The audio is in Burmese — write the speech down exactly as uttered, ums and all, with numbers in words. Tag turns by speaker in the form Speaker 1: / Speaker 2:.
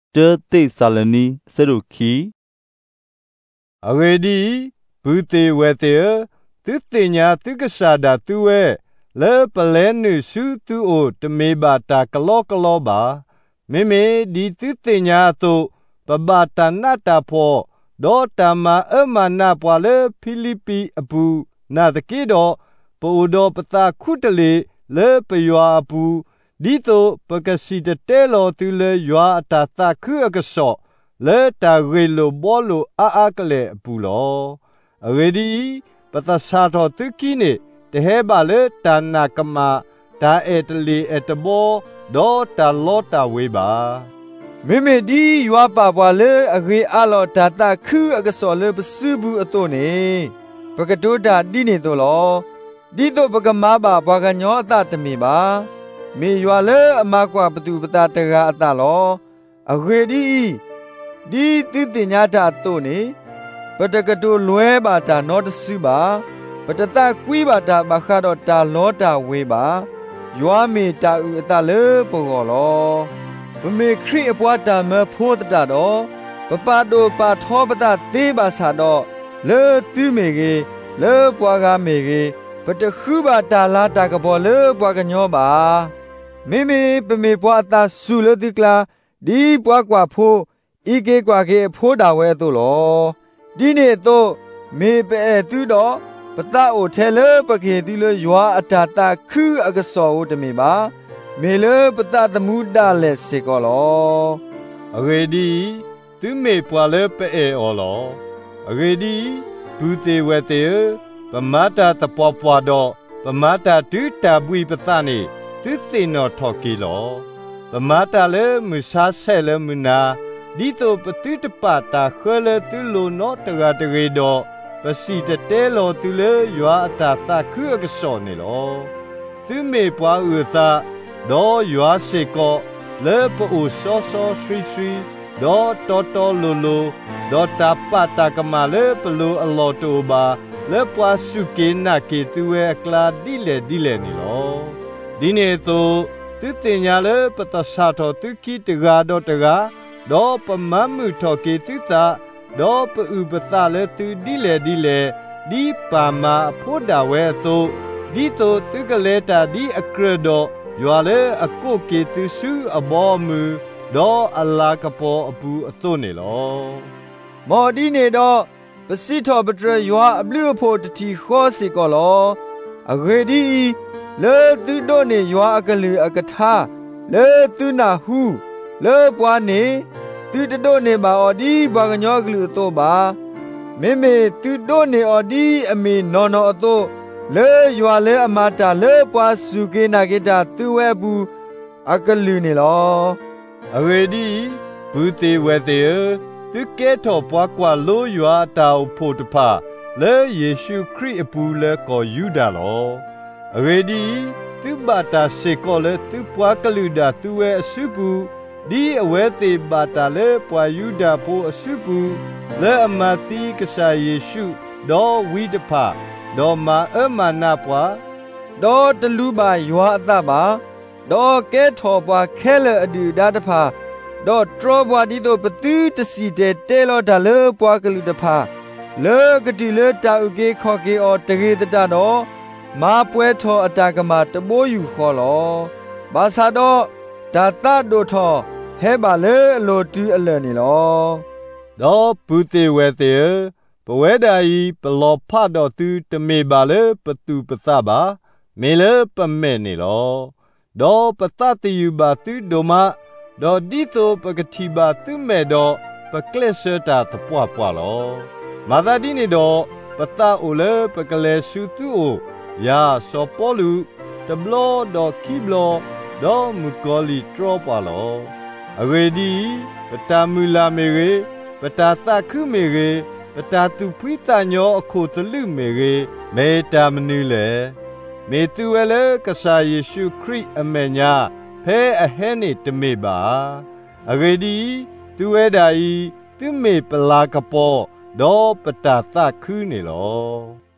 Speaker 1: เตติสาลนีสรุขี
Speaker 2: อเวดีบุเตเวเตอตุติญาตุกษาดาตุเวเลปเลนุสุตุโอตเมบาตากะลอกะลอบาเมเมดีตุติญาตุปบาตานาตาพอดอตามาเอมานาปวาเลฟิลิปปีอปูนาตะกีดอปูดอปตาคุตเลเลปยัวอปูดีโตปกสิตเตโลตุเลยัวตาตาคืออกะสอเลตาเรโลบอโลอาอากะเลอปูลออเวดีปตาสาทอตุกีเนเตเฮบาเลตานากะมาตาเอตลีเอตโบดอตาโลตาเวบา
Speaker 3: မေမေဒီရွာပါပွားလေအခေအလောဒါတာခုအကစောလေပစုဘူးအတော့နေပကတိုးတာတိနေတော့လောဒီတော့ပကမာပါဘွားကညောအတတမီပါမေရွာလေအမကွာပတူပတာတကာအတလောအခေဒီဒီတိတင်ညာတာတော့နေပတကတိုးလွဲပါတာနောတစုပါပတတကွီးပါတာမခါတော့တာလောတာဝေပါရွာမေတာဥအတလေပေါ်ကောလောပမေခရိအပွားတာမဖိုးတတတော့ပပတိုပါထောပတသေးပါစာတော့လေသူမေကေလေပွားကမေကေပတခုပါတာလာတာကပေါ်လေပွားကညောပါမေမေပမေပွားတာဆူလေတိကလာဒီပွားကွာဖိုးဤကေကွာကေဖိုးတာဝဲတို့လောဒီနေတော့မေပဲသူတော့ပတအိုထဲလေပကေတိလေရွာအတာတာခုအကစောတမေပါမေလပတသမှုတာလက်စေကောလော
Speaker 2: အဂေဒီသူမေပွာလေပဲအောလောအဂေဒီဘူတေဝတေပမတာတပွားပွားတော့ပမတာတူတာပွီပသနေသူတင်တော်ထော်ကီလောပမတာလေမဆာဆဲလေမနာဒီတော့ပတိတပတာခဲလေသူလိုနောတရာတရေတော့ပစီတတဲလောသူလေရွာအတာတာခုအကစောနေလောသူမေပွားဥသာဒေါ်ရွာစေကောလေပအိုဆောဆောဆွီဆွီဒေါ်တော်တော်လိုလိုဒေါ်တာပတာကမလေပလိုအလောတိုဘာလေပွားစုကေနာကေသူဝဲအကလာဒီလေဒီလေနီလောဒီနေတော့သူတင်ညာလေပတဆာတော်သူခိတကာတော့တကာဒေါ်ပမမှုတော်ကေသူတာဒေါ်ပဥပသလေသူဒီလေဒီလေဒီပါမာဖို့တာဝဲဆိုဒီတော့သူကလေတာဒီအကရတော့ရွာလေအကုတ်ကေသူစုအဘောမူဒေါ်အလာကပေါ်အပူအသွနေလော
Speaker 3: မော်ဒီနေတော့ပစိထောပတရရွာအပလူဖို့တတိခောစီကောလောအဂေဒီလေသူတို့နေရွာအကလူအကထာလေသူနာဟုလေပွားနေသူတို့နေပါအော်ဒီဘာကညောကလူတော့ပါမေမေသူတို့နေအော်ဒီအမေနော်နော်အတော့လေရွာလေအမတာလေပွားစုကေနာကေတာသူဝဲဘူးအကလူနေလော
Speaker 2: အဝေဒီဘူတေဝဲတေသူကဲတော်ပွားကွာလိုရွာတောက်ဖို့တဖလေယေရှုခရစ်အပူလေကိုယူဒါလောအဝေဒီသူဘာတာစေကိုလေသူပွားကလူဒါသူဝဲအစုပူဒီအဝဲတေဘာတာလေပွားယူဒါဖို့အစုပူလေအမတိကဆာယေရှုဒေါ်ဝိတဖဒေါ်မာအမနာပွား
Speaker 3: ဒေါ်တလူပါရွာအသပါဒေါ်ကဲထော်ပွားခဲလအဒူဒါတဖာဒေါ်ထရဘွားဒီတို့ပတူးတစီတဲ့တဲလောဒါလေပွားကလူတဖာလေကတိလေတာဥကေခေါ်ကေအော်တရေတတတော့မာပွဲထော်အတာကမာတဘိုးယူခေါ်လောဘာသာတော့ဒါတတို့ထော်ဟဲပါလေအလိုတူးအလယ်နေလော
Speaker 2: ဒေါ်ပူတေဝဲတေပဝဲဒါဤပလောဖတော်သူတမေပါလေပတူပသပါမေလေပမဲနေလောဒေါ်ပတတယူပါသူဒိုမဒေါ်ဒီတိုပကတိပါသူမဲတော့ပကလက်စတာတပွားပွားလောမာသာဒီနေတော့ပတအိုလေပကလဲစုသူအိုယာစောပေါ်လူတဘလောဒေါ်ခိဘလောဒေါ်မူကောလီထရောပွားလောအဝေဒီပတမူလာမေရေပတသခုမေရေပတာသူဖွိတညောအခုတလူမေရေမေတာမနူလေမေသူဝဲလေကဆာယေရှုခရစ်အမေညာဖဲအဟဲနေတမေပါအဂေဒီသူဝဲဒါဤသူမေပလာကပေါ်ဒေါ်ပတာသခုနေလော